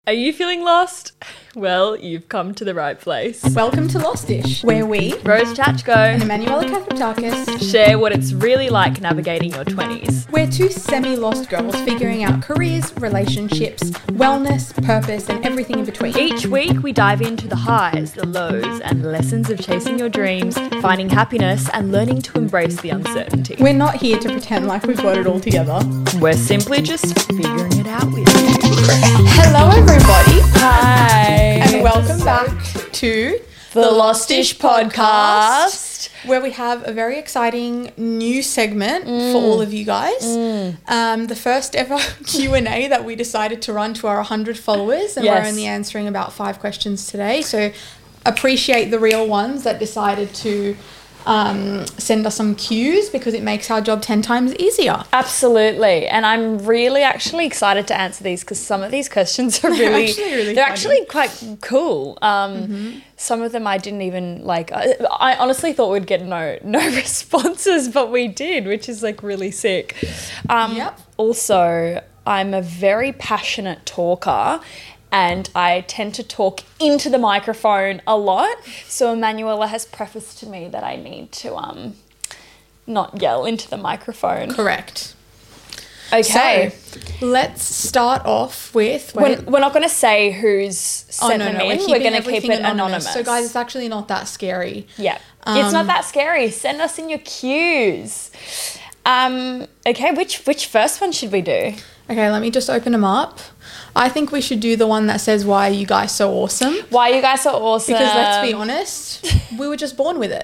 Are you feeling lost? Well, you've come to the right place. Welcome to Lostish, where we, Rose Chachko, and Emanuela Kathaptakis, share what it's really like navigating your 20s. we're two semi-lost girls figuring out careers, relationships, wellness, purpose, and everything in between. Each week, we dive into the highs, the lows, and lessons of chasing your dreams, finding happiness, and learning to embrace the uncertainty. We're not here to pretend like we've got it all together. We're simply just figuring it out with you. Hello, everybody, Hi. and welcome back to The Lostish Podcast, where we have a very exciting new segment for all of you guys. The first ever Q&A that we decided to run to our 100 followers, and Yes. we're only answering about 5 questions today. So appreciate the real ones that decided to send us some cues, because it makes our job 10 times easier. Absolutely. And I'm really actually excited to answer these because some of these questions are really actually they're funny. actually quite cool. Some of them I didn't even like. I honestly thought we'd get no responses, but we did, which is like really sick. Yep. Also, I'm a very passionate talker, and I tend to talk into the microphone a lot. So Emanuela has prefaced to me that I need to not yell into the microphone. Correct. Okay. So let's start off with... We're not going to say who's sent them in. We're going to keep everything it anonymous. So guys, it's actually not that scary. Yeah. It's not that scary. Send us in your cues. Okay, which first one should we do? Okay, let me just open them up. I think we should do the one that says, "Why are you guys so awesome?" Why are you guys so awesome? Because let's be honest, we were just born with it.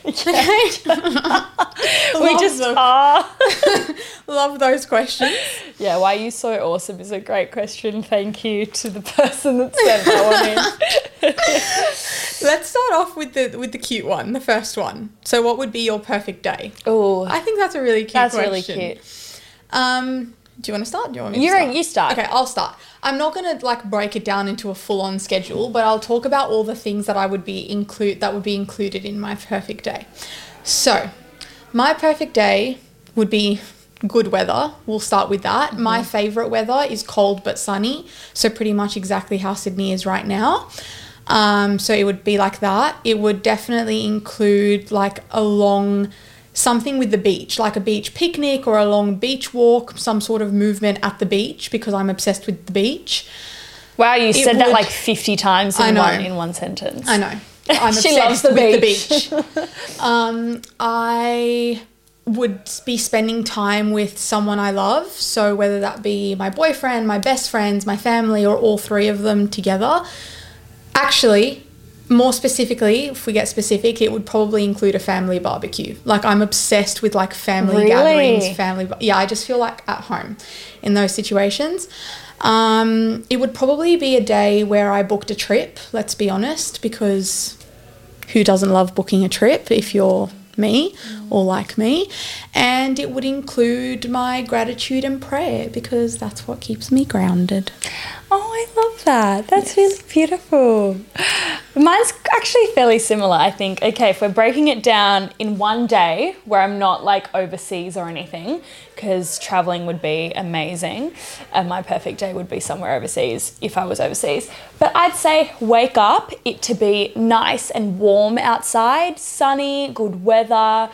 We just are. Love those questions. Yeah, why are you so awesome is a great question. Thank you to the person that sent that one in. Let's start off with the cute one, the first one. So what would be your perfect day? Oh, I think that's a really cute that's question. really cute. Do you want to start? Do you want me to start? You start. Okay, I'll start. I'm not going to break it down into a full-on schedule, but I'll talk about all the things that would be included in my perfect day. So, my perfect day would be good weather. We'll start with that. Mm-hmm. My favorite weather is cold but sunny, so pretty much exactly how Sydney is right now. So it would be like that. It would definitely include something with the beach, like a beach picnic or a long beach walk, some sort of movement at the beach, because I'm obsessed with the beach. Wow, you said that like 50 times in one sentence. I know. I'm She obsessed loves the with beach. the beach. I would be spending time with someone I love. So whether that be my boyfriend, my best friends, my family, or all three of them together. Actually, more specifically, if we get specific, it would probably include a family barbecue. Like, I'm obsessed with family gatherings, I just feel like at home in those situations. It would probably be a day where I booked a trip, let's be honest, because who doesn't love booking a trip if you're me or like me? And it would include my gratitude and prayer, because that's what keeps me grounded. Oh, I love that. That's really beautiful. Mine's actually fairly similar, I think. Okay, if we're breaking it down in one day where I'm not overseas or anything, because traveling would be amazing, and my perfect day would be somewhere overseas if I was overseas. But I'd say wake up, it to be nice and warm outside, sunny, good weather,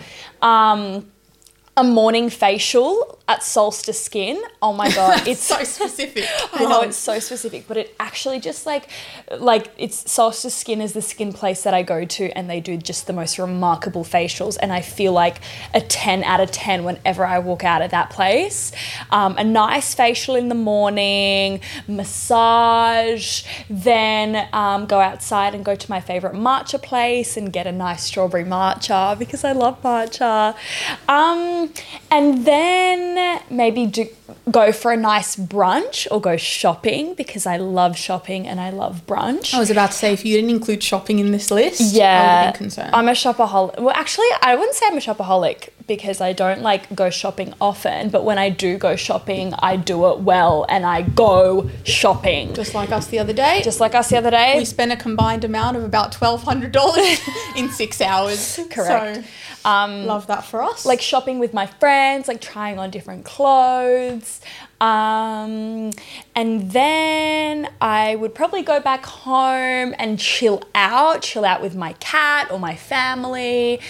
a morning facial at Solstice Skin. Oh my God. It's so specific. I know it's so specific, but it actually just it's Solstice Skin is the skin place that I go to, and they do just the most remarkable facials, and I feel like a 10 out of 10 whenever I walk out of that place. A nice facial in the morning, massage, then go outside and go to my favorite matcha place and get a nice strawberry matcha, because I love matcha. And then maybe go for a nice brunch or go shopping, because I love shopping and I love brunch. I was about to say, if you didn't include shopping in this list, I would yeah, be concerned. I'm a shopaholic. Well, actually, I wouldn't say I'm a shopaholic, because I don't go shopping often, but when I do go shopping, I do it well, and I go shopping. Just like us the other day. We We spent a combined amount of about $1,200 in 6 hours. Correct. So, love that for us. Shopping with my friends, trying on different clothes, And then I would probably go back home and chill out with my cat or my family.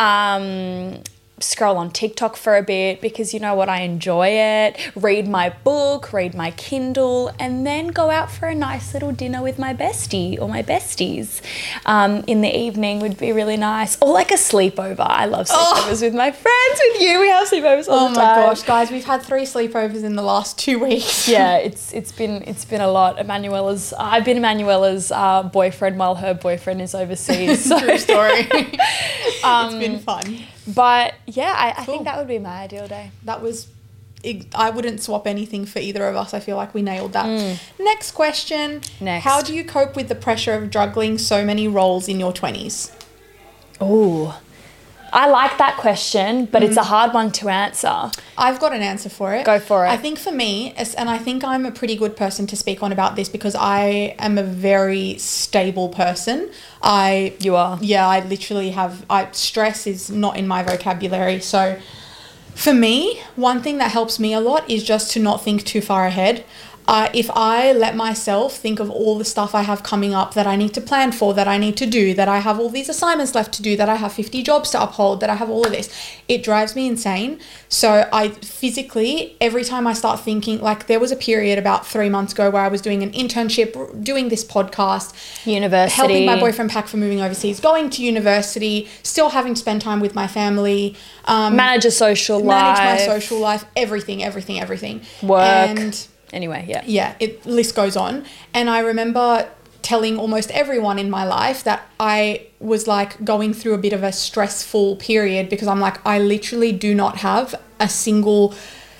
Scroll on TikTok for a bit because you know what, I enjoy it. Read my book, read my Kindle, and then go out for a nice little dinner with my bestie or my besties. In the evening would be really nice. Or like a sleepover. I love sleepovers with my friends, with you. We have sleepovers all the time. Oh my gosh, guys, we've had 3 sleepovers in the last 2 weeks. Yeah, it's been a lot. I've been Emanuela's boyfriend while her boyfriend is overseas. So. True story. It's been fun. But yeah, I think that would be my ideal day. I wouldn't swap anything for either of us. I feel like we nailed that. Next question. How do you cope with the pressure of juggling so many roles in your 20s? Oh, I like that question, but it's a hard one to answer. I've got an answer for it. Go for it. I think for me, and I think I'm a pretty good person to speak on about this because I am a very stable person. You are? Yeah, I literally stress is not in my vocabulary. So for me, one thing that helps me a lot is just to not think too far ahead. If I let myself think of all the stuff I have coming up that I need to plan for, that I need to do, that I have all these assignments left to do, that I have 50 jobs to uphold, that I have all of this, it drives me insane. So I physically, every time I start thinking, like there was a period about 3 months ago where I was doing an internship, doing this podcast, university, helping my boyfriend pack for moving overseas, going to university, still having to spend time with my family, manage my social life, everything. Work. And anyway, yeah. Yeah, list goes on. And I remember telling almost everyone in my life that I was like going through a bit of a stressful period because I'm like, I literally do not have a single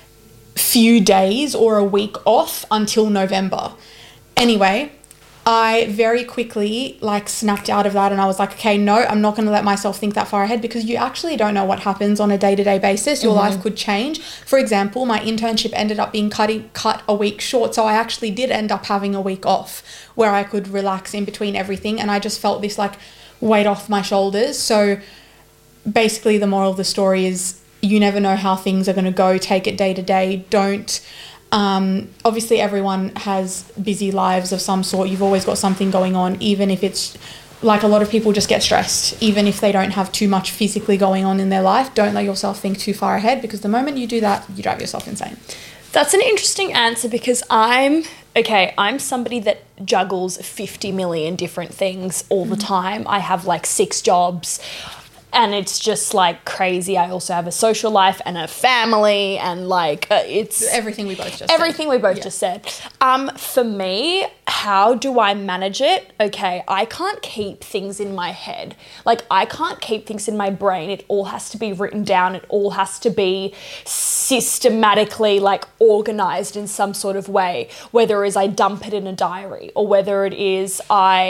few days or a week off until November. Anyway, I very quickly like snapped out of that and I was like, okay, no, I'm not going to let myself think that far ahead because you actually don't know what happens on a day-to-day basis. Your life could change. For example, my internship ended up being cut a week short. So I actually did end up having a week off where I could relax in between everything. And I just felt this like weight off my shoulders. So basically the moral of the story is you never know how things are going to go. Take it day to day. Don't... obviously everyone has busy lives of some sort. You've always got something going on, even if it's like a lot of people just get stressed, even if they don't have too much physically going on in their life. Don't let yourself think too far ahead because the moment you do that, you drive yourself insane. That's an interesting answer because I'm somebody that juggles 50 million different things all the time. I have like 6 jobs. And it's just like crazy. I also have a social life and a family and like it's... Everything we both just said. For me, how do I manage it? Okay, I can't keep things in my head. Like I can't keep things in my brain. It all has to be written down. It all has to be systematically like organized in some sort of way. Whether it is I dump it in a diary or whether it is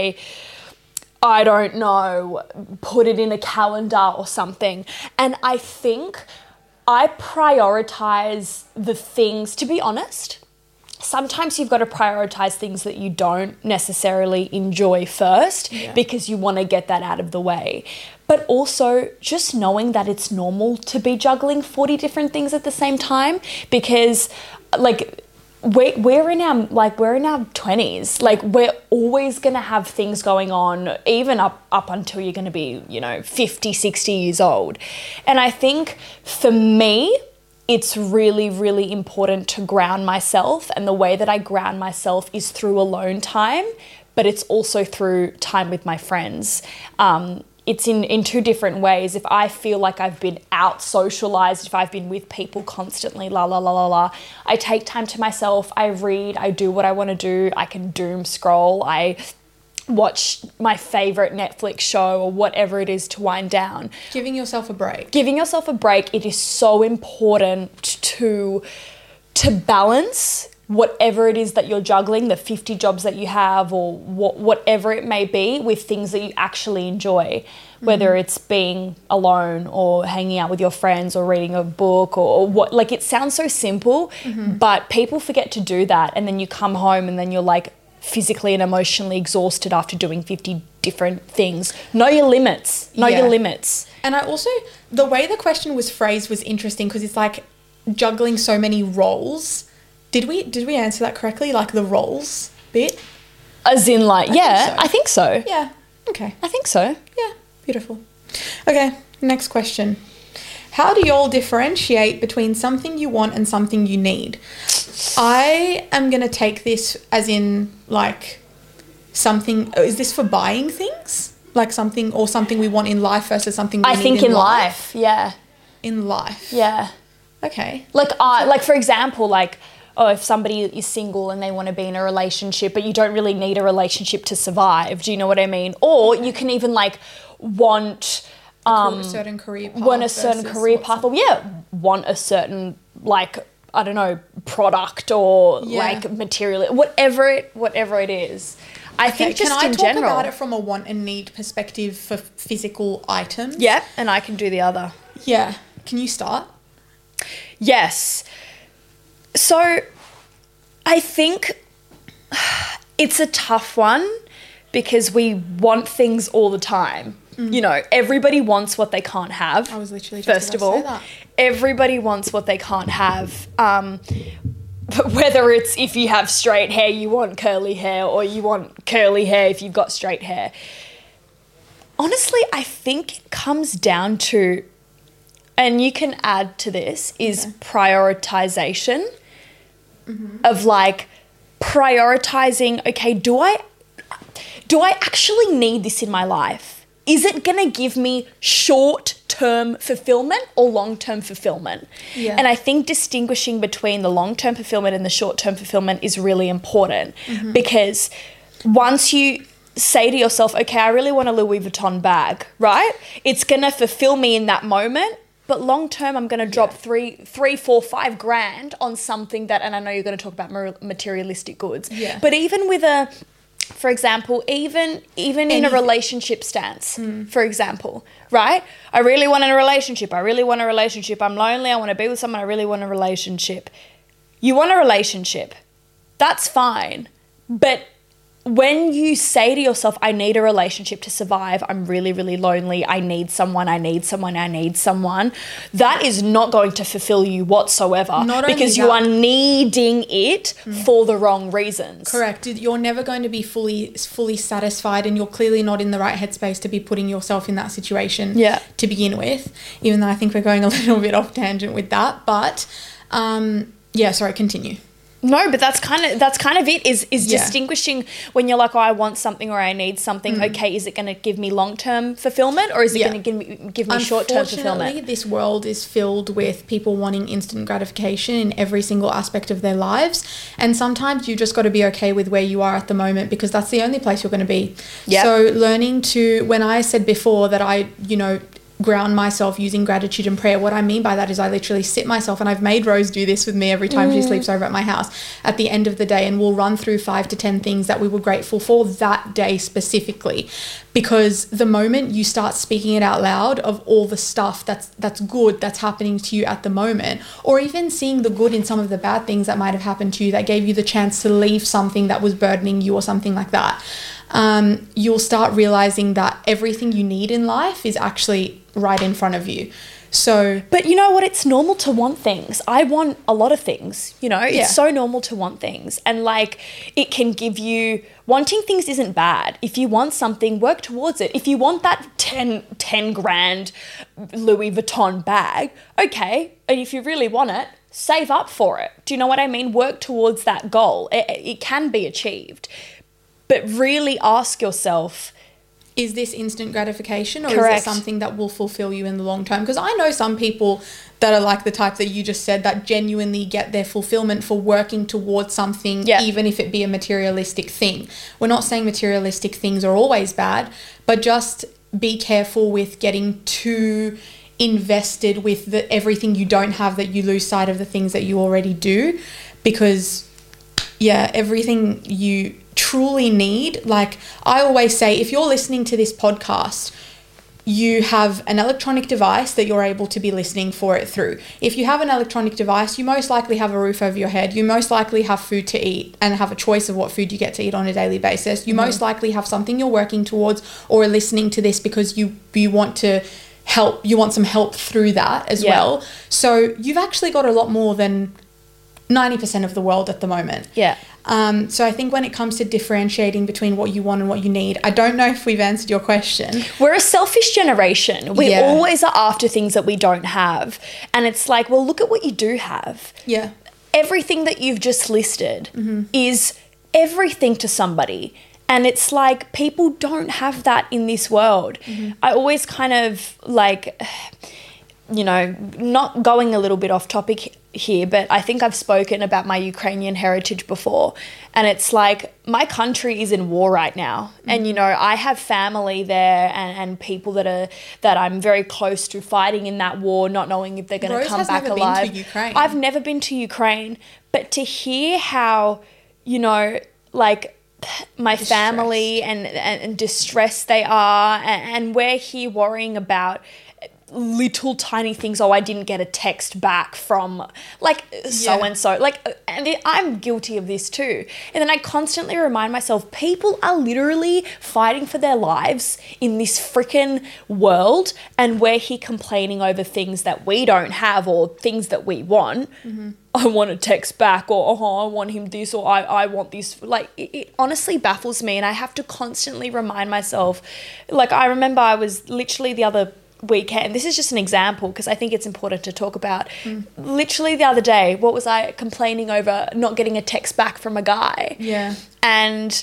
I don't know, put it in a calendar or something. And I think I prioritize the things, to be honest. Sometimes you've got to prioritize things that you don't necessarily enjoy first because you want to get that out of the way. But also just knowing that it's normal to be juggling 40 different things at the same time because like... We're in our 20s. Like we're always going to have things going on, even up until you're going to be, 50, 60 years old. And I think for me, it's really, really important to ground myself. And the way that I ground myself is through alone time, but it's also through time with my friends. It's in 2 different ways. If I feel like I've been out socialized, if I've been with people constantly, I take time to myself, I read, I do what I want to do, I can doom scroll, I watch my favorite Netflix show or whatever it is to wind down. Giving yourself a break. It is so important to balance whatever it is that you're juggling, the 50 jobs that you have or whatever it may be with things that you actually enjoy, whether it's being alone or hanging out with your friends or reading a book or what, like it sounds so simple, but people forget to do that. And then you come home and then you're like physically and emotionally exhausted after doing 50 different things. Know your limits. Your limits. And I also, the way the question was phrased was interesting because it's like juggling so many roles. Did we answer that correctly? Like the roles bit? As in like, I think so. Yeah. Okay. I think so. Yeah. Beautiful. Okay. Next question. How do you all differentiate between something you want and something you need? I am going to take this as in like something, is this for buying things? Like something we want in life versus something we need in life? I think in life, yeah. In life? Yeah. Okay. Like for example, like, if somebody is single and they want to be in a relationship, but you don't really need a relationship to survive. Do you know what I mean? Or you can even like want a certain career path. Want a certain career path, or want a certain like, I don't know, product or like material, whatever it is. I think just in general. Can I talk about it from a want and need perspective for physical items? Yeah, and I can do the other. Yeah. Can you start? Yes. So I think it's a tough one because we want things all the time. You know, everybody wants what they can't have. I was literally just first of all, everybody wants what they can't have. Whether it's if you have straight hair, you want curly hair, or you want curly hair if you've got straight hair. Honestly, I think it comes down to, and you can add to this, is prioritization of like prioritizing, okay, do I actually need this in my life? Is it going to give me short-term fulfillment or long-term fulfillment? Yeah. And I think distinguishing between the long-term fulfillment and the short-term fulfillment is really important because once you say to yourself, okay, I really want a Louis Vuitton bag, right? It's going to fulfill me in that moment, but long-term I'm going to drop $3, $4, $5,000 on something that, and I know you're going to talk about materialistic goods, but even with for example, even in a relationship stance, for example, right? I really want a relationship. I'm lonely. I want to be with someone. I really want a relationship. You want a relationship. That's fine. But when you say to yourself, I need a relationship to survive, I'm really, really lonely, I need someone, that is not going to fulfill you whatsoever because you are needing it for the wrong reasons. Correct. You're never going to be fully satisfied, and you're clearly not in the right headspace to be putting yourself in that situation to begin with, even though I think we're going a little bit off tangent with that. But, sorry, continue. No, but that's kind of it is distinguishing when you're like, oh, I want something or I need something. Okay, is it going to give me long-term fulfillment or is it going to give me short-term fulfillment? Unfortunately, this world is filled with people wanting instant gratification in every single aspect of their lives. And sometimes you just got to be okay with where you are at the moment because that's the only place you're going to be. Yep. So learning to, when I said before that I, ground myself using gratitude and prayer, what I mean by that is I literally sit myself, and I've made Rose do this with me every time she sleeps over at my house at the end of the day, and we'll run through 5 to 10 things that we were grateful for that day specifically, because the moment you start speaking it out loud of all the stuff that's good that's happening to you at the moment, or even seeing the good in some of the bad things that might have happened to you that gave you the chance to leave something that was burdening you or something like that, you'll start realizing that everything you need in life is actually right in front of you. So, but you know what? It's normal to want things. I want a lot of things, it's so normal to want things. And like, it can give you, wanting things isn't bad. If you want something, work towards it. If you want that 10 grand Louis Vuitton bag, okay. And if you really want it, save up for it. Do you know what I mean? Work towards that goal. It can be achieved. But really ask yourself, is this instant gratification or is it something that will fulfill you in the long term? Because I know some people that are like the type that you just said that genuinely get their fulfillment for working towards something, even if it be a materialistic thing. We're not saying materialistic things are always bad, but just be careful with getting too invested with everything you don't have that you lose sight of the things that you already do. Because, everything you truly need, like I always say, if you're listening to this podcast, you have an electronic device that you're able to be listening for it through. If you have an electronic device, you most likely have a roof over your head. You most likely have food to eat and have a choice of what food you get to eat on a daily basis. You most likely have something you're working towards or are listening to this because you want to help, you want some help through that as well. So you've actually got a lot more than 90% of the world at the moment. Yeah. So I think when it comes to differentiating between what you want and what you need, I don't know if we've answered your question. We're a selfish generation. We Yeah. always are after things that we don't have. And it's like, well, look at what you do have. Yeah. Everything that you've just listed is everything to somebody. And it's like, people don't have that in this world. I always kind of like, you know, not going a little bit off topic here, but I think I've spoken about my Ukrainian heritage before. And it's like, my country is in war right now. And, you know, I have family there and people that I'm very close to fighting in that war, not knowing if they're going to come back alive. Been to Ukraine. I've never been to Ukraine, but to hear how, you know, like my family and distressed they are, and we're here worrying about little tiny things. Oh, I didn't get a text back from like so-and-so. Like, and I'm guilty of this too. And then I constantly remind myself, people are literally fighting for their lives in this freaking world, and we're here complaining over things that we don't have or things that we want. I want a text back, or I want him this, or I want this. Like, it honestly baffles me, and I have to constantly remind myself. Like, I remember I was literally the other weekend, this is just an example because I think it's important to talk about. Literally the other day, what was I complaining over? Not getting a text back from a guy. Yeah. And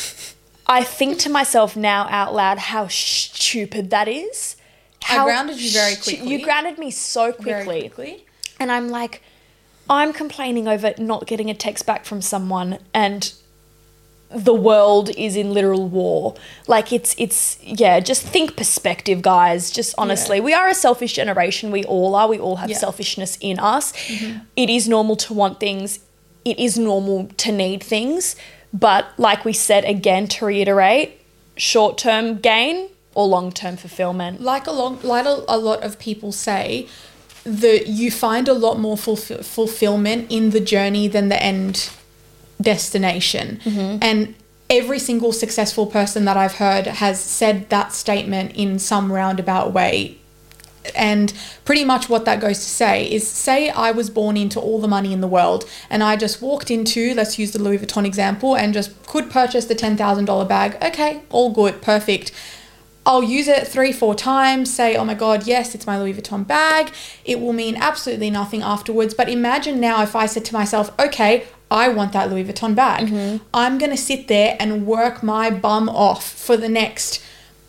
I think to myself now out loud how stupid that is. I grounded you very quickly. You grounded me so quickly. Very quickly. And I'm like, I'm complaining over not getting a text back from someone, and the world is in literal war. Like, it's just think perspective, guys. Just honestly, we are a selfish generation. We all are. We all have selfishness in us. It is normal to want things. It is normal to need things. But like we said, again, to reiterate, short-term gain or long-term fulfillment. Like a lot of people say, that you find a lot more fulfillment in the journey than the end destination. And every single successful person that I've heard has said that statement in some roundabout way. And pretty much what that goes to say is, say I was born into all the money in the world and I just walked into, let's use the Louis Vuitton example, and just could purchase the $10,000 bag. Okay, all good, perfect. I'll use it 3-4 times, say, oh my God, yes, it's my Louis Vuitton bag. It will mean absolutely nothing afterwards. But imagine now if I said to myself, okay, I want that Louis Vuitton bag. I'm going to sit there and work my bum off for the next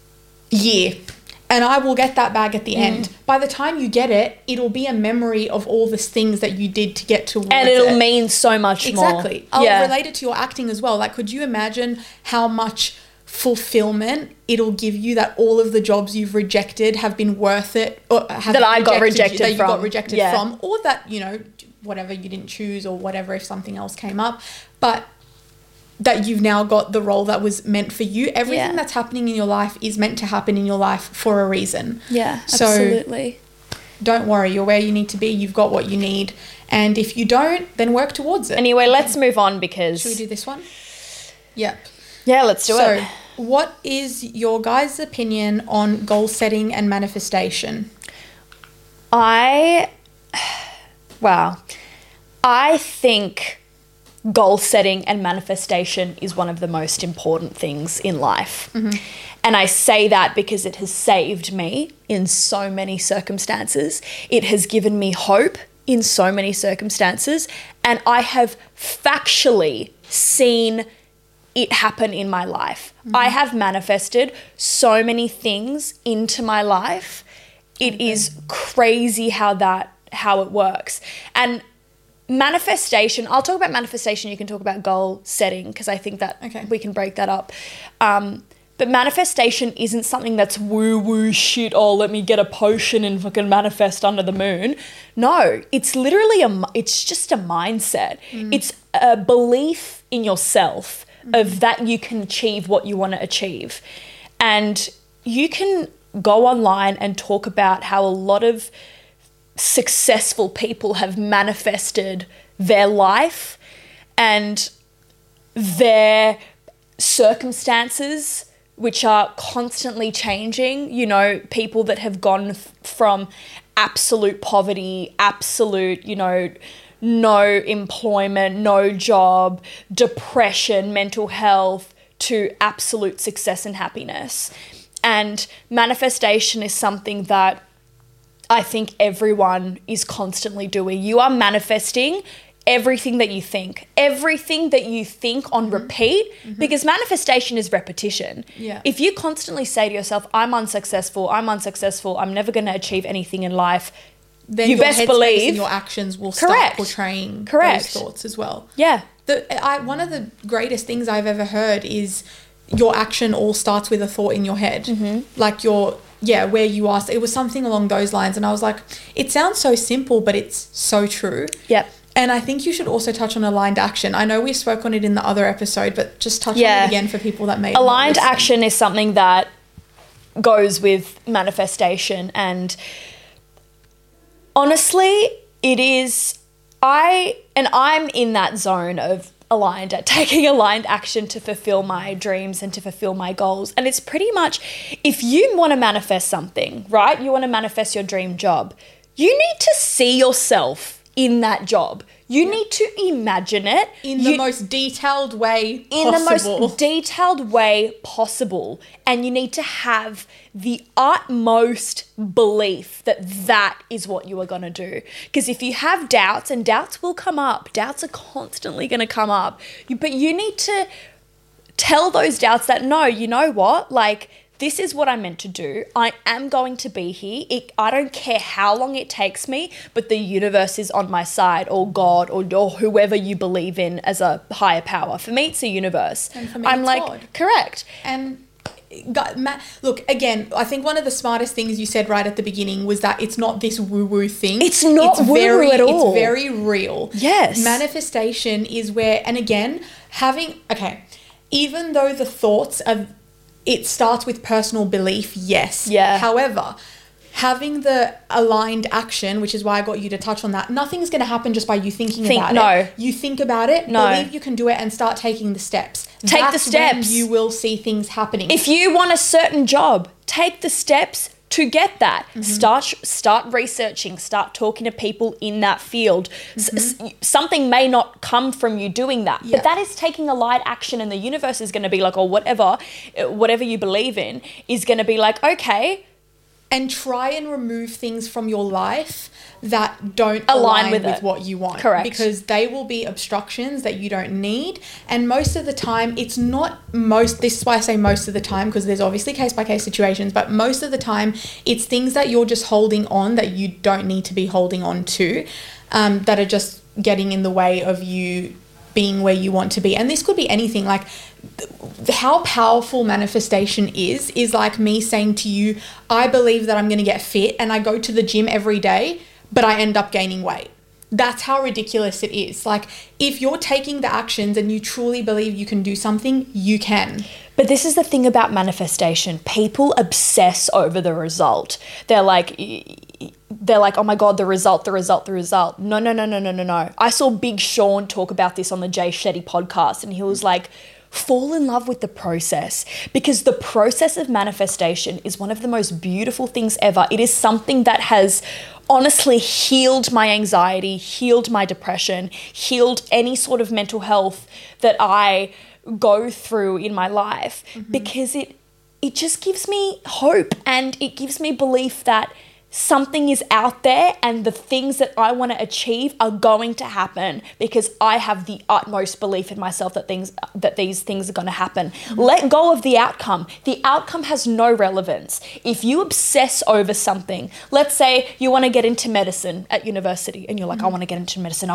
year, and I will get that bag at the end. By the time you get it, it'll be a memory of all the things that you did to get towards it. And it'll mean so much more. Exactly. I'll relate it to your acting as well. Like, could you imagine how much fulfillment it'll give you that all of the jobs you've rejected have been worth it, or have that I got rejected that you from. got rejected from, or that, you know, whatever you didn't choose, or whatever if something else came up, but that you've now got the role that was meant for you. Everything that's happening in your life is meant to happen in your life for a reason. Yeah, absolutely. So don't worry, you're where you need to be. You've got what you need, and if you don't, then work towards it. Anyway, let's move on because... Should we do this one? Yep. Yeah, let's do it. So, what is your guys' opinion on goal setting and manifestation? I think goal setting and manifestation is one of the most important things in life. And I say that because it has saved me in so many circumstances. It has given me hope in so many circumstances. And I have factually seen it happen in my life. I have manifested so many things into my life. It is crazy how it works. And manifestation, I'll talk about manifestation, you can talk about goal setting, because I think that we can break that up. But manifestation isn't something that's woo-woo shit, oh, let me get a potion and fucking manifest under the moon. No, it's literally it's just a mindset. It's a belief in yourself of that you can achieve what you want to achieve. And you can go online and talk about how a lot of successful people have manifested their life and their circumstances, which are constantly changing. You know, people that have gone from absolute poverty, absolute, you know, no employment, no job, depression, mental health, to absolute success and happiness. And manifestation is something that I think everyone is constantly doing. You are manifesting everything that you think on repeat, because manifestation is repetition. Yeah. If you constantly say to yourself, I'm unsuccessful, I'm never going to achieve anything in life, then you your best headspace believe and your actions will start portraying those thoughts as well. Yeah. One of the greatest things I've ever heard is your action all starts with a thought in your head. Like where you asked, it was something along those lines. And I was like, it sounds so simple, but it's so true. Yep. And I think you should also touch on aligned action. I know we spoke on it in the other episode, but just touch on it again for people that may aligned action is something that goes with manifestation. And honestly, it is, I'm in that zone of taking aligned action to fulfill my dreams and to fulfill my goals. And it's pretty much, if you want to manifest something, right? You want to manifest your dream job. You need to see yourself in that job. You need to imagine it in the most detailed way possible. And you need to have the utmost belief that that is what you are going to do. Because if you have doubts, and doubts will come up, doubts are constantly going to come up, but you need to tell those doubts that, no, you know what? Like, this is what I'm meant to do. I am going to be here. I don't care how long it takes me, but the universe is on my side, or God, or whoever you believe in as a higher power. For me, it's a universe. And for me, it's God. Correct. And look, again, I think one of the smartest things you said right at the beginning was that it's not this woo-woo thing. It's not woo-woo at all. It's very real. Yes. Manifestation is where, and again, even though the thoughts are, it starts with personal belief, yes. Yeah. However, having the aligned action, which is why I got you to touch on that, nothing's going to happen just by you thinking about it. You think about it, believe you can do it, and start taking the steps. Take the steps. When you will see things happening. If you want a certain job, take the steps to get that. Start researching, start talking to people in that field. Something may not come from you doing that, but that is taking a light action, and the universe is going to be like, or whatever you believe in is going to be like, okay. And try and remove things from your life that don't align with what you want. Correct. Because they will be obstructions that you don't need. And most of the time, this is why I say most of the time, because there's obviously case-by-case situations, but most of the time, it's things that you're just holding on that you don't need to be holding on to, that are just getting in the way of you being where you want to be. And this could be anything. Like, how powerful manifestation is like me saying to you, I believe that I'm going to get fit, and I go to the gym every day, but I end up gaining weight. That's how ridiculous it is. Like, if you're taking the actions and you truly believe you can do something, you can. But this is the thing about manifestation. People obsess over the result. They're like, oh my God, the result. No. I saw Big Sean talk about this on the Jay Shetty podcast, and he was like, fall in love with the process, because the process of manifestation is one of the most beautiful things ever. It is something that has honestly healed my anxiety, healed my depression, healed any sort of mental health that I go through in my life, because it just gives me hope, and it gives me belief that something is out there, and the things that I want to achieve are going to happen, because I have the utmost belief in myself that these things are going to happen. Let go of the outcome. The outcome has no relevance. If you obsess over something, let's say you want to get into medicine at university, and you're like, I want to get into medicine.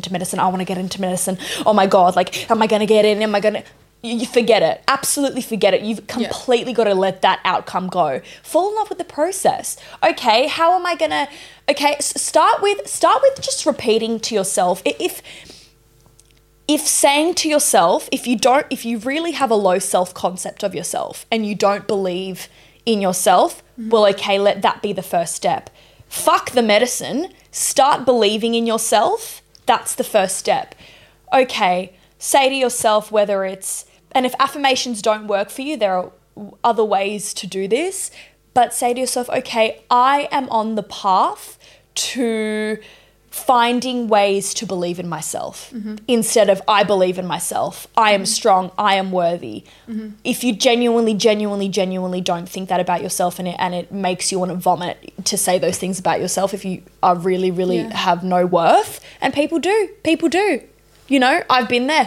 Oh my God, like, am I going to get in? You forget it. Absolutely forget it. You've completely got to let that outcome go. Fall in love with the process. Okay, how am I going to... Okay, start with just repeating to yourself. If saying to yourself, if you really have a low self-concept of yourself and you don't believe in yourself, well, okay, let that be the first step. Fuck the medicine. Start believing in yourself. That's the first step. Okay, say to yourself whether it's... And if affirmations don't work for you, there are other ways to do this. But say to yourself, okay, I am on the path to finding ways to believe in myself instead of I believe in myself, I am strong, I am worthy. If you genuinely don't think that about yourself, and it makes you want to vomit to say those things about yourself, if you are really have no worth, and people do, you know, I've been there.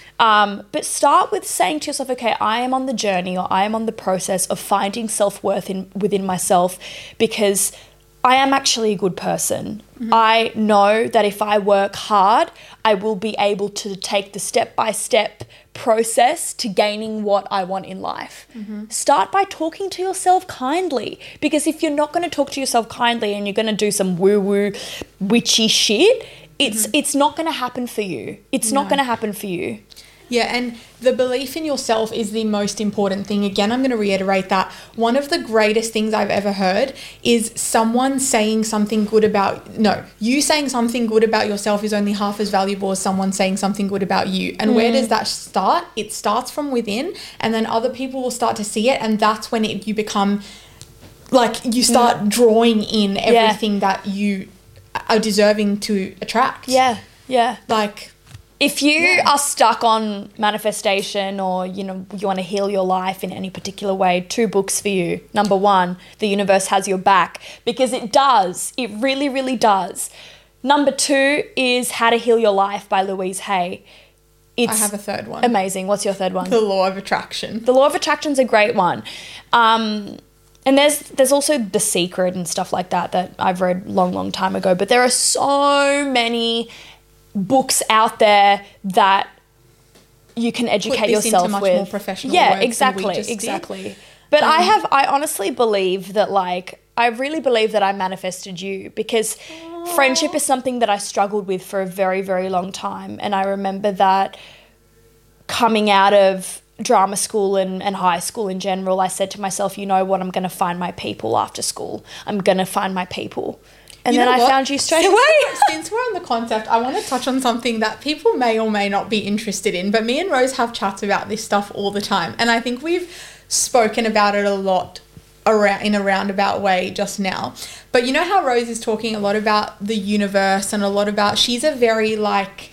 But start with saying to yourself, okay, I am on the journey, or I am on the process of finding self-worth within myself, because I am actually a good person. I know that if I work hard, I will be able to take the step-by-step process to gaining what I want in life. Start by talking to yourself kindly, because if you're not going to talk to yourself kindly and you're going to do some woo-woo witchy shit, it's not going to happen for you. It's not going to happen for you. Yeah, and the belief in yourself is the most important thing. Again, I'm going to reiterate that. One of the greatest things I've ever heard is someone saying something good about... No, you saying something good about yourself is only half as valuable as someone saying something good about you. And where does that start? It starts from within, and then other people will start to see it, and that's when you become... Like, you start drawing in everything that you are deserving to attract. Yeah. Like... If you are stuck on manifestation, or, you know, you want to heal your life in any particular way, 2 books for you. Number 1, The Universe Has Your Back, because it does. It really, really does. Number 2 is How to Heal Your Life by Louise Hay. I have a third one. Amazing. What's your third one? The Law of Attraction. The Law of Attraction's a great one. And there's also The Secret and stuff like that I've read long time ago. But there are so many books out there that you can educate yourself into much with. More professional yeah, words than we just exactly. did. But I honestly believe that, like, I really believe that I manifested you, because friendship is something that I struggled with for a very, very long time. And I remember that coming out of drama school and high school in general, I said to myself, you know what, I'm going to find my people after school. I'm going to find my people. And then I found you straight away. Since we're on the concept, I want to touch on something that people may or may not be interested in. But me and Rose have chats about this stuff all the time. And I think we've spoken about it a lot in a roundabout way just now. But you know how Rose is talking a lot about the universe and a lot about... She's a very, like...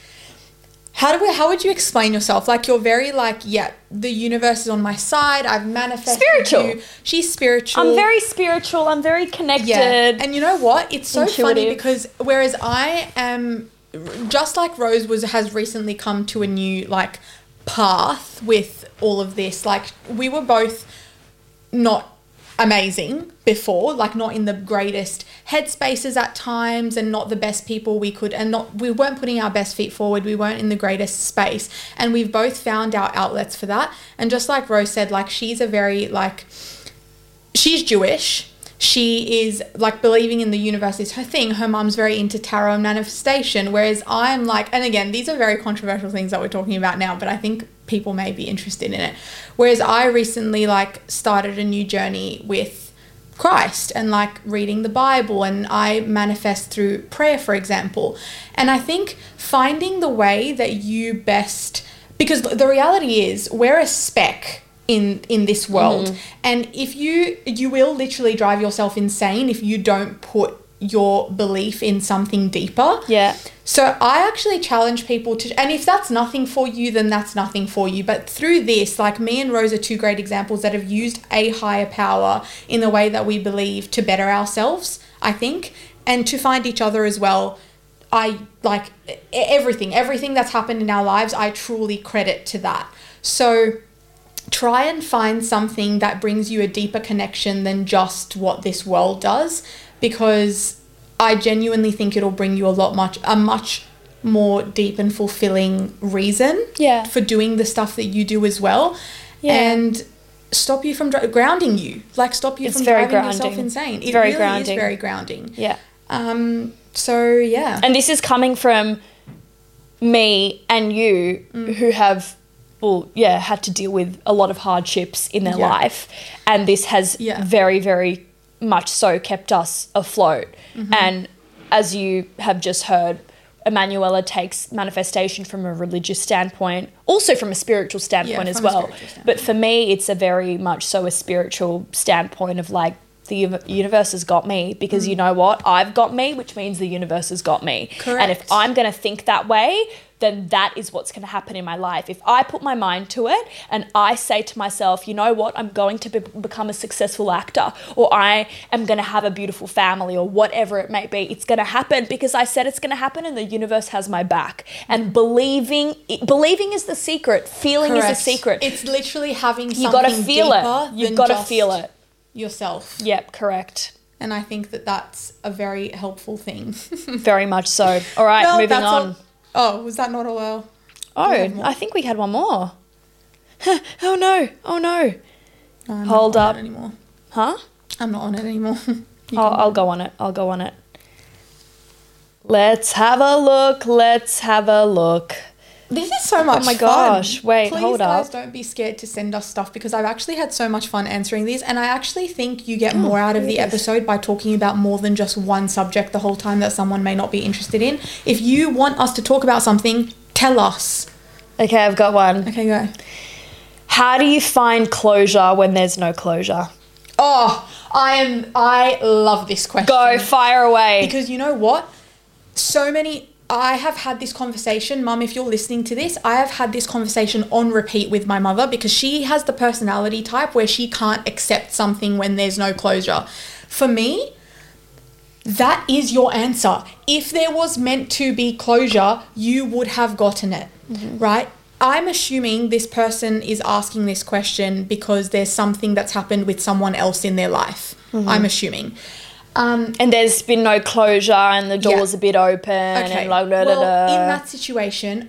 How would you explain yourself? Like, you're very like, yeah, the universe is on my side. I've manifested spiritual. You. She's spiritual. I'm very spiritual. I'm very connected. Yeah. And you know what? It's so intuitive. Funny because whereas I am, just like Rose has recently come to a new like path with all of this. Like, we were both not amazing before, like not in the greatest headspaces at times, and not the best people we could, and we weren't putting our best feet forward. We weren't in the greatest space, and we've both found our outlets for that. And just like Rose said, like, she's a very like, she's Jewish. She is like believing in the universe is her thing. Her mum's very into tarot and manifestation, whereas I'm like, and again, these are very controversial things that we're talking about now, but I think people may be interested in it. Whereas I recently like started a new journey with Christ and like reading the Bible, and I manifest through prayer, for example. And I think finding the way that you best, because the reality is we're a speck in this world, and if you will literally drive yourself insane if you don't put your belief in something deeper. Yeah. So I actually challenge people to, and if that's nothing for you, then that's nothing for you. But through this, like, me and Rose are 2 great examples that have used a higher power in the way that we believe to better ourselves, I think, and to find each other as well. I like everything that's happened in our lives, I truly credit to that. So try and find something that brings you a deeper connection than just what this world does, because I genuinely think it'll bring you a much more deep and fulfilling reason for doing the stuff that you do as well, and stop you from grounding you, like stop you from driving yourself insane. It really is very grounding. Yeah. So yeah. And this is coming from me and you who have had to deal with a lot of hardships in their life, and this has very, very much so kept us afloat. And as you have just heard, Emanuela takes manifestation from a religious standpoint, also from a spiritual standpoint as well. But for me, it's a very much so a spiritual standpoint of like the universe has got me, because you know what? I've got me, which means the universe has got me. Correct. And if I'm going to think that way, then that is what's going to happen in my life. If I put my mind to it and I say to myself, you know what, I'm going to become a successful actor, or I am going to have a beautiful family, or whatever it may be, it's going to happen because I said it's going to happen, and the universe has my back. And believing is the secret. Feeling Correct. is the secret. It's literally having something You got to feel deeper it. You've than got to just feel it. yourself. Yep, correct. And I think that that's a very helpful thing. Very much so. All right, Well, moving that's on. all- Oh, was that not all? Oh, we have more? I think we had one more. Oh no. No, I'm Hold not up. on it anymore. Huh? I'm not on it anymore. I'll go on it. I'll go on it. Let's have a look. Let's have a look. This is so much fun. my gosh. Wait, Please, hold guys, up. don't be scared to send us stuff, because I've actually had so much fun answering these, and I actually think you get more out of the here it is. episode by talking about more than just one subject the whole time that someone may not be interested in. If you want us to talk about something, tell us. Okay, I've got one. Okay, go. How do you find closure when there's no closure? Oh, I love this question. Go, fire away. Because you know what? I have had this conversation, Mum, if you're listening to this, I have had this conversation on repeat with my mother, because she has the personality type where she can't accept something when there's no closure. For me, that is your answer. If there was meant to be closure, you would have gotten it, right? I'm assuming this person is asking this question because there's something that's happened with someone else in their life. I'm assuming. And there's been no closure, and the door's a bit open, and like blah, blah, well, blah. in that situation,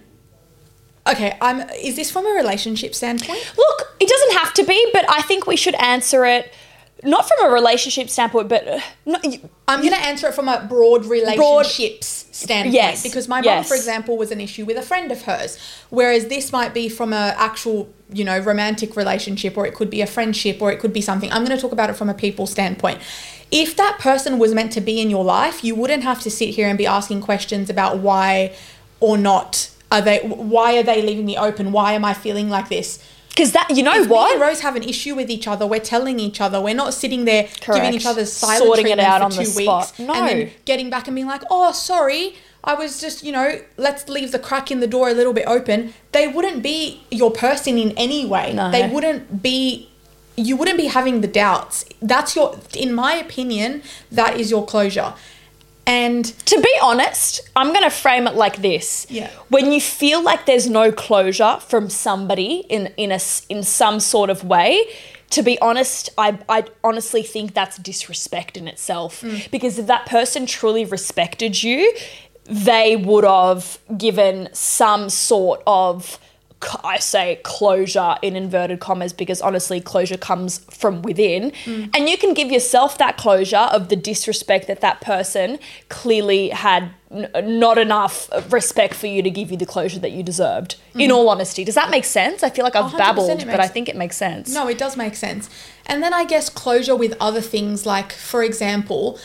okay, is this from a relationship standpoint? Look, it doesn't have to be, but I think we should answer it not from a relationship standpoint, but I'm going to answer it from a broad relationships standpoint. Yes, Because my mum, yes. for example, was an issue with a friend of hers, whereas this might be from a actual, romantic relationship, or it could be a friendship, or it could be something. I'm going to talk about it from a people standpoint. If that person was meant to be in your life, you wouldn't have to sit here and be asking questions about why or not why are they leaving me open? Why am I feeling like this? Because that, you know If me and what? Rose have an issue with each other, we're telling each other. We're not sitting there giving Correct. each other silent Sorting it treatment out for on the 2 weeks. spot. No. And then getting back and being like, oh, sorry, I was just, let's leave the crack in the door a little bit open. They wouldn't be your person in any way. No. They wouldn't be, you wouldn't be having the doubts. In my opinion, that is your closure. And To be honest, I'm going to frame it like this. Yeah. When you feel like there's no closure from somebody in some sort of way, to be honest, I honestly think that's disrespect in itself. Because if that person truly respected you, they would have given some sort of, I say closure in inverted commas, because honestly closure comes from within, and you can give yourself that closure of the disrespect that person clearly had not enough respect for you to give you the closure that you deserved, in all honesty. Does that make sense? I feel like I've 100% babbled, it but I makes- think it makes sense. no, it does make sense. And then I guess closure with other things, like, for example,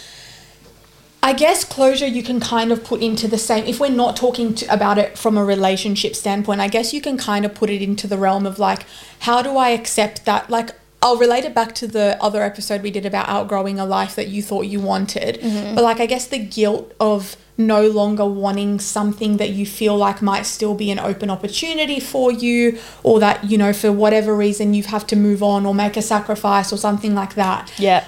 I guess closure you can kind of put into the same, if we're not talking about it from a relationship standpoint, I guess you can kind of put it into the realm of like, how do I accept that? Like, I'll relate it back to the other episode we did about outgrowing a life that you thought you wanted. But like, I guess the guilt of no longer wanting something that you feel like might still be an open opportunity for you, or that, for whatever reason you've have to move on or make a sacrifice or something like that. Yeah.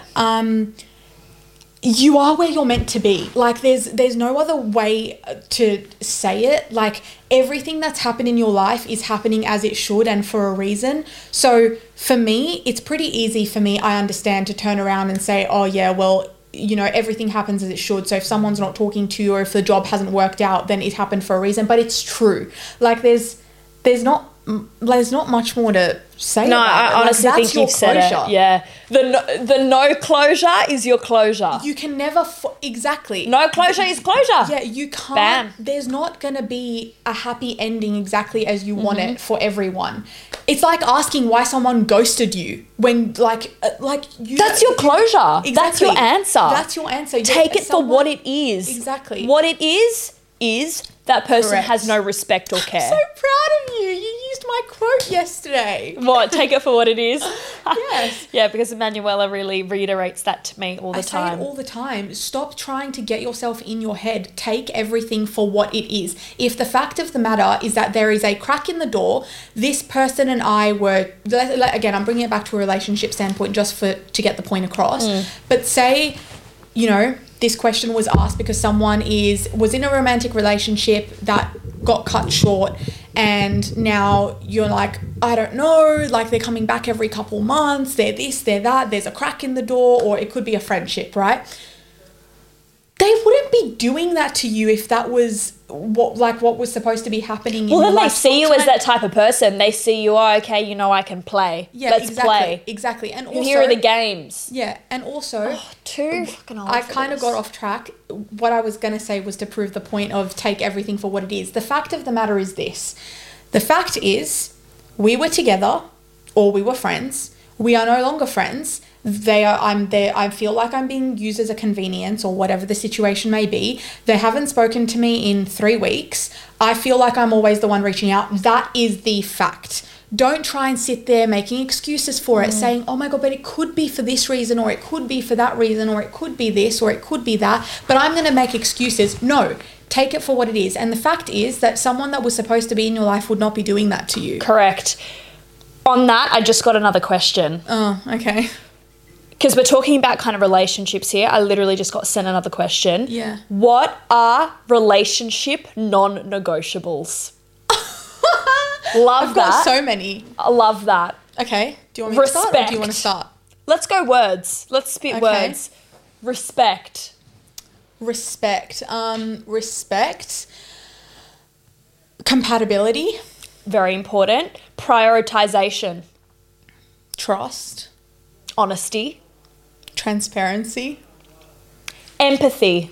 You are where you're meant to be. Like, there's no other way to say it. Like, everything that's happened in your life is happening as it should and for a reason. So for me, it's pretty easy for me, I understand, to turn around and say, oh yeah, well, everything happens as it should. So if someone's not talking to you, or if the job hasn't worked out, then it happened for a reason. But it's true. Like, there's not much more to say. No, about I it. Like, honestly that's think your you've said it. closure. Yeah. The no closure is your closure. You can never exactly. No closure is closure. Yeah, you can't. Bam. There's not going to be a happy ending exactly as you want it for everyone. It's like asking why someone ghosted you when, like you. That's your closure. Exactly. That's your answer. That's your answer. Take it for what it is. Exactly. What it is that person Correct. has no respect or care. So proud of you. You used my quote yesterday. What? Take it for what it is. Yes. Yeah, because Emanuela really reiterates that to me all the time. I say it all the time. Stop trying to get yourself in your head. Take everything for what it is. If the fact of the matter is that there is a crack in the door, this person and I were, again, I'm bringing it back to a relationship standpoint just to get the point across. But say, you know, this question was asked because someone was in a romantic relationship that got cut short, and now you're like, I don't know, like they're coming back every couple months, they're this, they're that, there's a crack in the door, or it could be a friendship, right? They wouldn't be doing that to you if that was what was supposed to be happening in your life. Well, then they see you as that type of person. They see you, oh, okay, you know, I can play. Yeah, Let's exactly, play. Exactly. And also, here are the games. Yeah, and also, Too fucking old I for kind of this. got off track. What I was going to say was to prove the point of take everything for what it is. The fact of the matter is this. The fact is, we were together, or we were friends. We are no longer friends. I'm there. I feel like I'm being used as a convenience or whatever the situation may be. They haven't spoken to me in 3 weeks. I feel like I'm always the one reaching out. That is the fact. Don't try and sit there making excuses for it, saying, oh my God, but it could be for this reason, or it could be for that reason, or it could be this, or it could be that, but I'm going to make excuses. No, take it for what it is. And the fact is that someone that was supposed to be in your life would not be doing that to you. Correct. On that, I just got another question. Oh, okay. Because we're talking about kind of relationships here. I literally just got sent another question. Yeah. What are relationship non-negotiables? Love I've that. got so many. I love that. Okay. Do you want me to start, or do you want to start? Let's go words. Let's spit Okay. words. Respect. Respect. Respect. Compatibility. Very important. Prioritization. Trust. Honesty. Transparency. Empathy.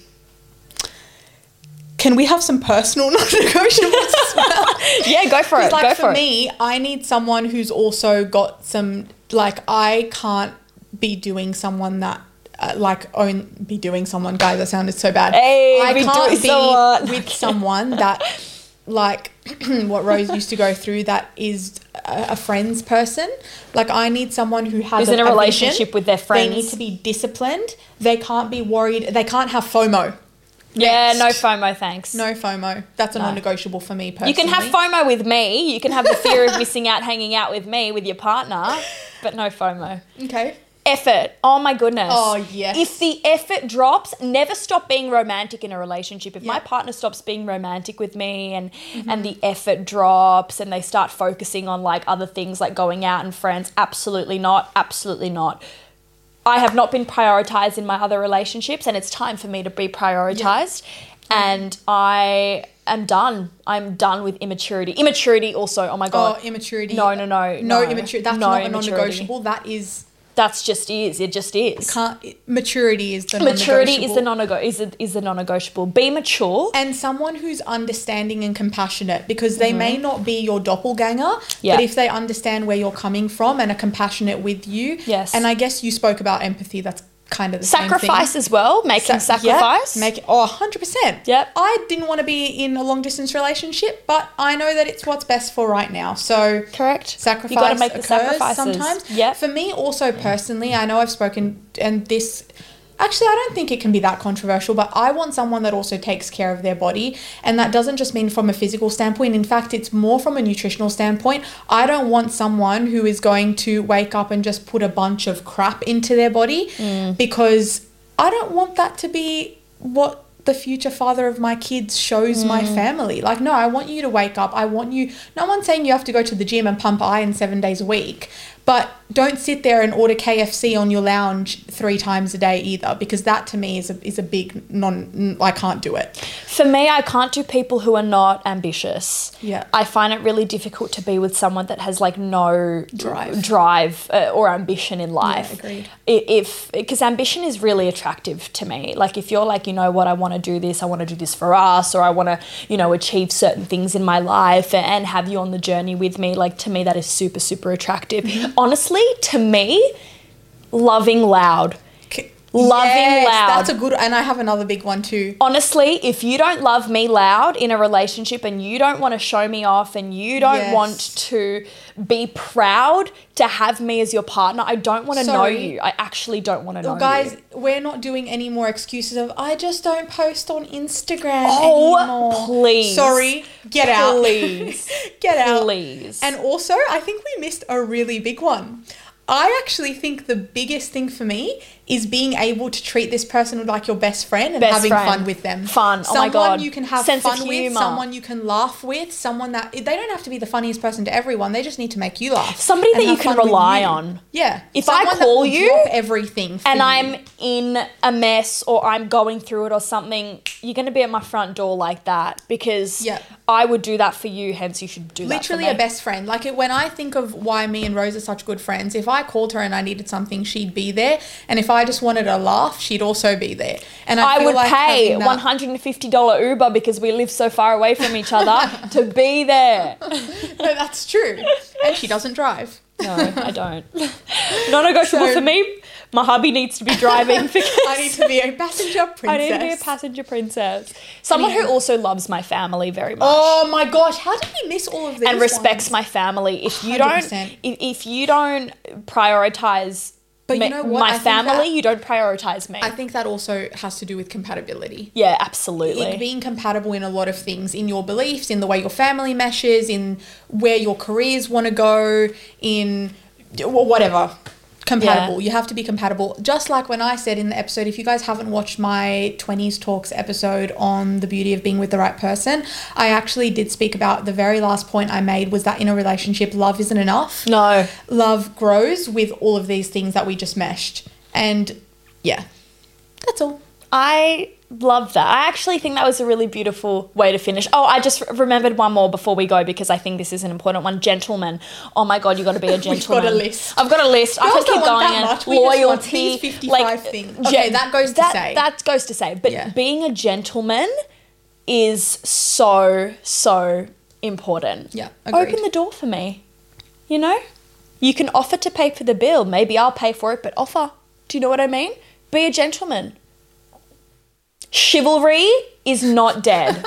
Can we have some personal non-negotiables as well? Yeah, go for it. Like Go for for it. me, I need someone who's also got some, like, I can't be doing someone that, be doing someone, guys, that sounded so bad. Hey, I be can't doing be someone. with someone that, like, what Rose used to go through, that is a friend's person. Like, I need someone who has Who's in a vision. relationship with their friends. They need to be disciplined. They can't be worried. They can't have FOMO. Yeah, Next. no FOMO, thanks. No FOMO. That's a non-negotiable for me personally. You can have FOMO with me. You can have the fear of missing out hanging out with me, with your partner, but no FOMO. Okay. Effort. Oh my goodness. Oh, yes. If the effort drops, never stop being romantic in a relationship. If Yeah. my partner stops being romantic with me and the effort drops and they start focusing on like other things like going out and friends, absolutely not. Absolutely not. I have not been prioritized in my other relationships, and it's time for me to be prioritized. And I am done. I'm done with immaturity. Immaturity also, oh my God. Oh, immaturity. No. No immaturity. That's No not a immaturity. non-negotiable. That is... That's just is. It just is. Maturity is the Maturity is the non-negotiable. is the non-negotiable. Be mature. And someone who's understanding and compassionate, because they may not be your doppelganger, Yeah. but if they understand where you're coming from and are compassionate with you. Yes. And I guess you spoke about empathy. That's kind of the Sacrifice same thing. as well. Making sacrifice. Yeah, 100%. Yep. I didn't want to be in a long distance relationship, but I know that it's what's best for right now. So Correct. sacrifice You got to make the occurs sacrifices. sometimes. Yep. For me also personally, I know I've spoken, and this... Actually, I don't think it can be that controversial, but I want someone that also takes care of their body. And that doesn't just mean from a physical standpoint. In fact, it's more from a nutritional standpoint. I don't want someone who is going to wake up and just put a bunch of crap into their body, because I don't want that to be what the future father of my kids shows my family. Like, no, I want you to wake up. I want you... No one's saying you have to go to the gym and pump iron 7 days a week. But don't sit there and order KFC on your lounge 3 times a day either, because that to me is a big I can't do it. For me, I can't do people who are not ambitious. Yeah. I find it really difficult to be with someone that has like no drive or ambition in life. agreed. Because ambition is really attractive to me. Like if you're like, you know what, I want to do this for us, or I want to, you know, achieve certain things in my life and have you on the journey with me. Like to me, that is super, super attractive. Honestly, to me, loving loud. Loving Yes, loud. that's a good, and I have another big one too. Honestly, if you don't love me loud in a relationship and you don't want to show me off and you don't Yes. want to be proud to have me as your partner, I don't want to know Sorry. you. I actually don't want to know Well, guys, you. we're not doing any more excuses of I just don't post on Instagram Oh, anymore. please. Sorry, get out. Please. Get out. Please. And also, I think we missed a really big one. I actually think the biggest thing for me is being able to treat this person like your best friend and Best having friend. fun with them. Fun. Oh Someone my God. you can have Sense of fun with, humour. someone you can laugh with, someone that they don't have to be the funniest person to everyone. They just need to make you laugh. Somebody and that you have can fun with rely you. on. Yeah. If I Someone that call will you drop everything for and you. I'm in a mess or I'm going through it or something, you're going to be at my front door like that because Yeah. I would do that for you, hence you should do literally that for a me. best friend. Like when I think of why me and Rose are such good friends, if I called her and I needed something, she'd be there. And if I just wanted a laugh, she'd also be there. And I feel would like pay having that- $150 Uber because we live so far away from each other to be there. No, that's true. And she doesn't drive. No, I don't. Non-negotiable So- for me. My hubby needs to be driving because I need to be a passenger princess. I need to be a passenger princess. Someone who also loves my family very much. Oh my gosh, how did we miss all of these and respects ones? my family. If you 100%. don't, if you don't prioritize But you know what? my I think family, that- you don't prioritize me. I think that also has to do with compatibility. Yeah, absolutely. It being compatible in a lot of things, in your beliefs, in the way your family meshes, in where your careers want to go, in whatever. Compatible. Yeah. You have to be compatible. Just like when I said in the episode, if you guys haven't watched my 20s Talks episode on the beauty of being with the right person, I actually did speak about the very last point I made was that in a relationship, love isn't enough. No. Love grows with all of these things that we just meshed. And yeah, that's all. I love that. I actually think that was a really beautiful way to finish. Oh, I just remembered one more before we go because I think this is an important one. Gentlemen. Oh my God, you got to be a gentleman. got a list. I've got a list. I Girls could keep don't want going. that in. much. We just want Loyalty. these 55 things. Okay, that goes to that, say. That goes to say. But Yeah. being a gentleman is so, so important. Yeah, agreed. Open the door for me. You know? You can offer to pay for the bill. Maybe I'll pay for it, but offer. Do you know what I mean? Be a gentleman. Chivalry is not dead.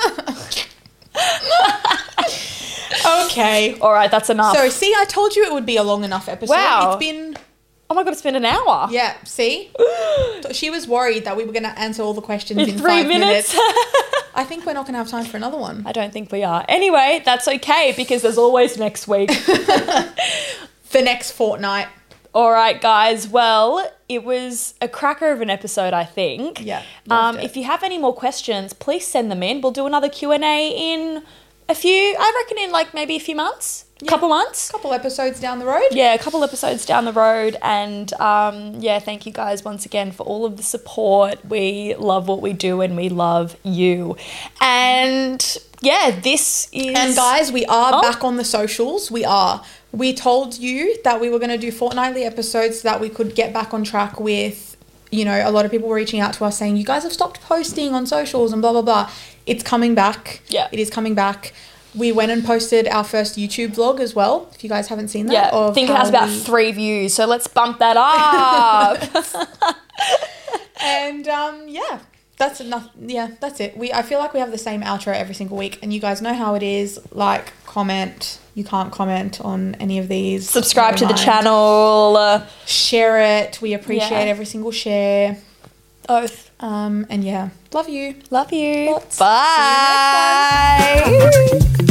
Okay. All right, that's enough. So, see, I told you it would be a long enough episode. Wow. It's been, Oh my God, it's been an hour. yeah, see? She was worried that we were going to answer all the questions in 3 5 minutes. I think we're not going to have time for another one. I don't think we are. Anyway, that's okay because there's always next week. The next fortnight. All right, guys. Well, it was a cracker of an episode, I think. Yeah, loved it. If you have any more questions, please send them in. We'll do another Q&A in I reckon in like maybe a few months, couple months. Couple episodes down the road. Yeah, a couple episodes down the road. And yeah, thank you guys once again for all of the support. We love what we do and we love you. And yeah, this is... And guys, we are back on the socials. We are. We told you that we were going to do fortnightly episodes so that we could get back on track with, you know, a lot of people were reaching out to us saying, you guys have stopped posting on socials and blah, blah, blah. It's coming back. Yeah. It is coming back. We went and posted our first YouTube vlog as well, if you guys haven't seen that. Yeah, I of think it has how about 3 views. So let's bump that up. And yeah, that's enough. Yeah, that's it. I feel like we have the same outro every single week, and you guys know how it is. Like, comment. You can't comment on any of these. Subscribe Never to the mind. channel. Share it. We appreciate Yeah. every single share. Oath. And yeah, love you. Love you. Lots. Bye. See you next time.